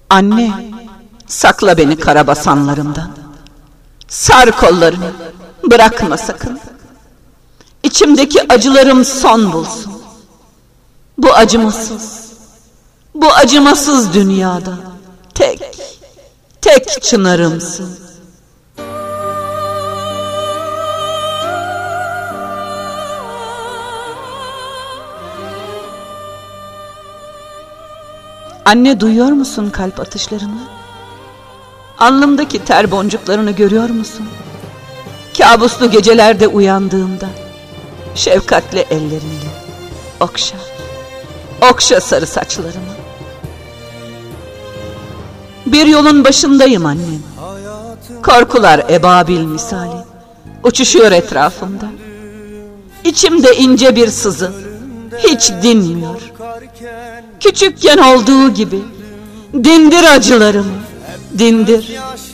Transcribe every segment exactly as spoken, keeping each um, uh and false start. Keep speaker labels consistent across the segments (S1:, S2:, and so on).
S1: Anne, sakla beni karabasanlarımdan. Sar kollarını, bırakma sakın. İçimdeki acılarım son bulsun. Bu acımasız, bu acımasız dünyada tek, tek çınarımsın. Anne, duyuyor musun kalp atışlarımı? Alnımdaki ter boncuklarını görüyor musun? Kabuslu gecelerde uyandığımda şefkatli ellerinle okşa, okşa sarı saçlarımı. Bir yolun başındayım annem. Korkular ebabil misali uçuşuyor etrafımda. İçimde ince bir sızı hiç dinmiyor. Küçükken olduğu gibi dindir acılarımı, dindir.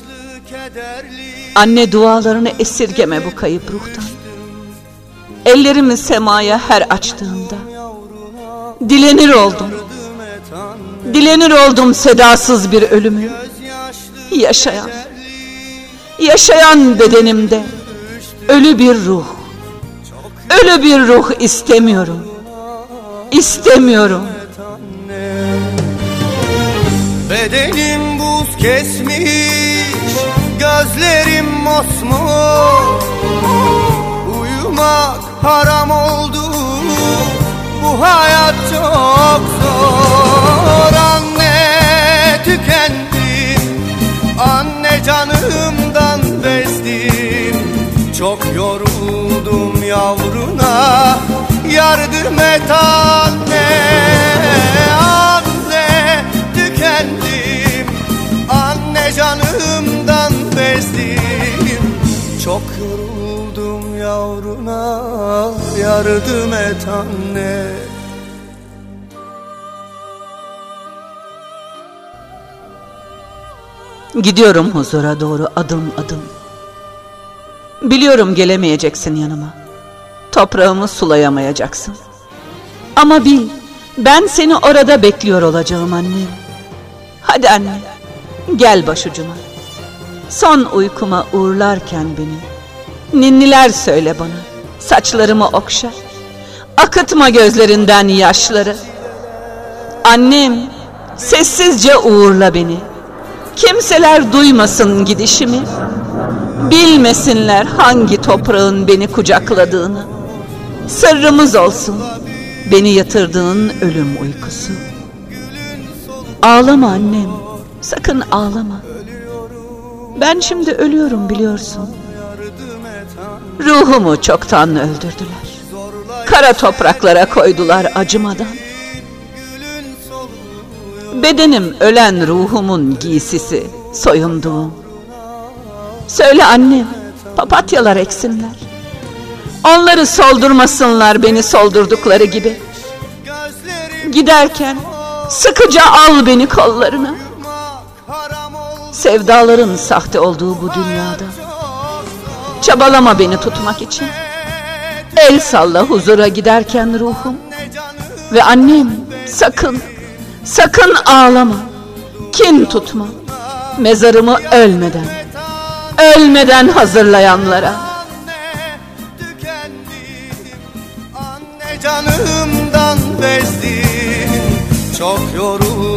S1: Anne, dualarını esirgeme bu kayıp ruhtan. Ellerimi semaya her açtığımda dilenir oldum. Dilenir oldum sedasız bir ölümü. Yaşayan, yaşayan bedenimde ölü bir ruh. Ölü bir ruh istemiyorum. İstemiyorum.
S2: Bedenim buz kesmiş, gözlerim mosmor. Uyumak haram oldu, bu hayat çok zor. Anne, tükendim, anne canımdan bezdim. Çok yoruldum yavruna, yardım et anne. Anne, tükendim, anne canımdan bezdim. Çok yoruldum yavruna, yardım et anne.
S1: Gidiyorum huzura doğru adım adım. Biliyorum gelemeyeceksin yanıma. Toprağımı sulayamayacaksın. Ama bil, ben seni orada bekliyor olacağım annem. Hadi anne, gel başucuma. Son uykuma uğurlarken beni ninniler söyle bana. Saçlarımı okşa, akıtma gözlerinden yaşları. Annem, sessizce uğurla beni. Kimseler duymasın gidişimi. Bilmesinler hangi toprağın beni kucakladığını. Sırrımız olsun beni yatırdığın ölüm uykusu. Ağlama annem, sakın ağlama. Ben şimdi ölüyorum biliyorsun. Ruhumu çoktan öldürdüler. Kara topraklara koydular acımadan. Bedenim ölen ruhumun giysisi, soyunduğum. Söyle annem, papatyalar eksinler. Onları soldurmasınlar beni soldurdukları gibi. Giderken sıkıca al beni kollarına. Sevdaların sahte olduğu bu dünyada çabalama beni tutmak için. El salla huzura giderken ruhum. Ve annem, sakın, sakın ağlama. Kin tutma mezarımı ölmeden, ölmeden hazırlayanlara.
S2: Anne, canımdan bezdim, çok yoruldum